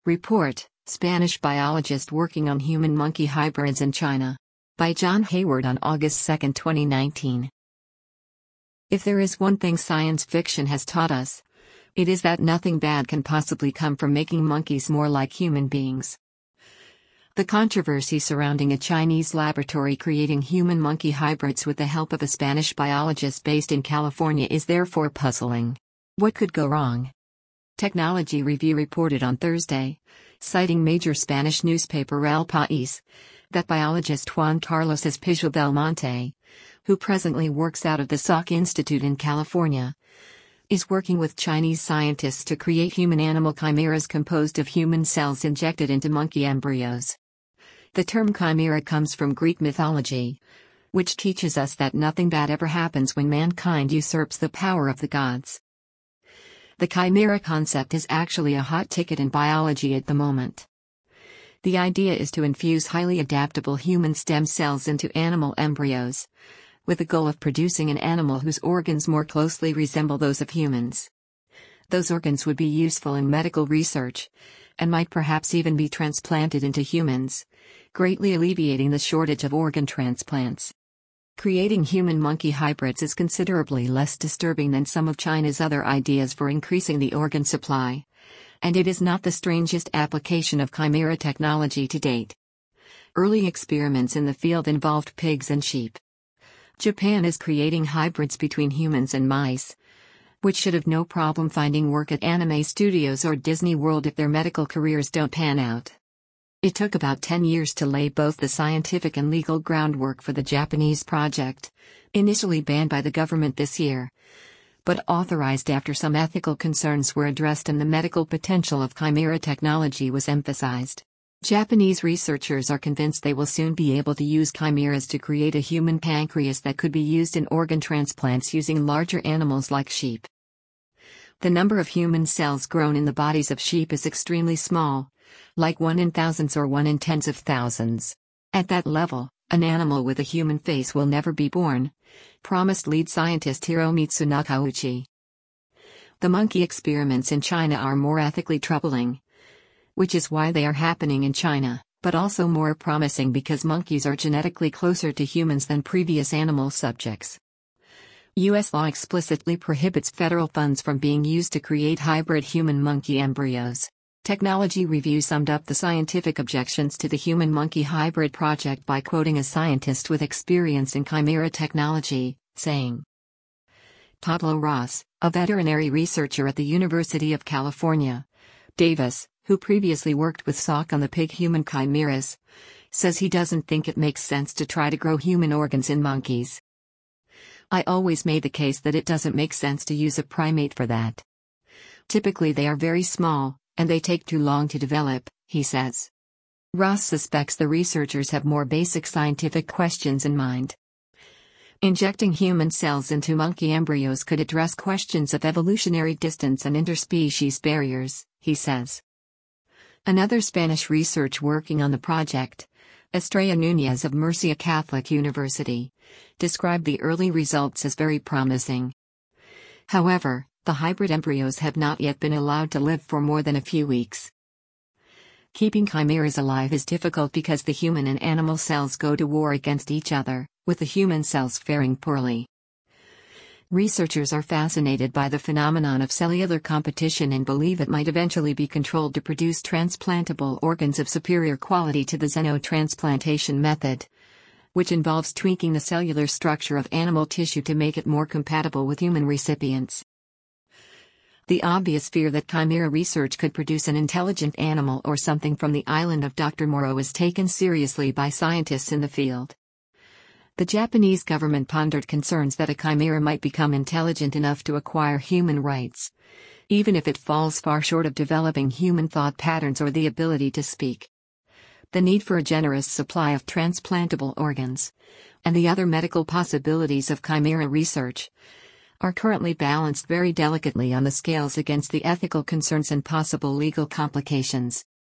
Report, Spanish biologist working on human-monkey hybrids in China. By John Hayward on August 2, 2019. If there is one thing science fiction has taught us, it is that nothing bad can possibly come from making monkeys more like human beings. The controversy surrounding a Chinese laboratory creating human-monkey hybrids with the help of a Spanish biologist based in California is therefore puzzling. What could go wrong? Technology Review reported on Thursday, citing major Spanish newspaper El País, that biologist Juan Carlos Espijo Belmonte, who presently works out of the Salk Institute in California, is working with Chinese scientists to create human-animal chimeras composed of human cells injected into monkey embryos. The term chimera comes from Greek mythology, which teaches us that nothing bad ever happens when mankind usurps the power of the gods. The chimera concept is actually a hot ticket in biology at the moment. The idea is to infuse highly adaptable human stem cells into animal embryos, with the goal of producing an animal whose organs more closely resemble those of humans. Those organs would be useful in medical research, and might perhaps even be transplanted into humans, greatly alleviating the shortage of organ transplants. Creating human-monkey hybrids is considerably less disturbing than some of China's other ideas for increasing the organ supply, and it is not the strangest application of chimera technology to date. Early experiments in the field involved pigs and sheep. Japan is creating hybrids between humans and mice, which should have no problem finding work at anime studios or Disney World if their medical careers don't pan out. It took about 10 years to lay both the scientific and legal groundwork for the Japanese project, initially banned by the government this year, but authorized after some ethical concerns were addressed and the medical potential of chimera technology was emphasized. Japanese researchers are convinced they will soon be able to use chimeras to create a human pancreas that could be used in organ transplants using larger animals like sheep. The number of human cells grown in the bodies of sheep is extremely small, like 1 in thousands or 1 in tens of thousands. At that level, an animal with a human face will never be born, promised lead scientist Hiromitsu Nakauchi. The monkey experiments in China are more ethically troubling, which is why they are happening in China, but also more promising because monkeys are genetically closer to humans than previous animal subjects. U.S. law explicitly prohibits federal funds from being used to create hybrid human-monkey embryos. Technology Review summed up the scientific objections to the human-monkey hybrid project by quoting a scientist with experience in chimera technology, saying, Pablo Ross, a veterinary researcher at the University of California, Davis, who previously worked with Salk on the pig-human chimeras, says he doesn't think it makes sense to try to grow human organs in monkeys. I always made the case that it doesn't make sense to use a primate for that. Typically they are very small, and they take too long to develop, he says. Ross suspects the researchers have more basic scientific questions in mind. Injecting human cells into monkey embryos could address questions of evolutionary distance and interspecies barriers, he says. Another Spanish researcher working on the project, Estrella Núñez of Murcia Catholic University, described the early results as very promising. However, the hybrid embryos have not yet been allowed to live for more than a few weeks. Keeping chimeras alive is difficult because the human and animal cells go to war against each other, with the human cells faring poorly. Researchers are fascinated by the phenomenon of cellular competition and believe it might eventually be controlled to produce transplantable organs of superior quality to the xenotransplantation method, which involves tweaking the cellular structure of animal tissue to make it more compatible with human recipients. The obvious fear that chimera research could produce an intelligent animal or something from the island of Dr. Moreau is taken seriously by scientists in the field. The Japanese government pondered concerns that a chimera might become intelligent enough to acquire human rights, even if it falls far short of developing human thought patterns or the ability to speak. The need for a generous supply of transplantable organs, and the other medical possibilities of chimera research, are currently balanced very delicately on the scales against the ethical concerns and possible legal complications.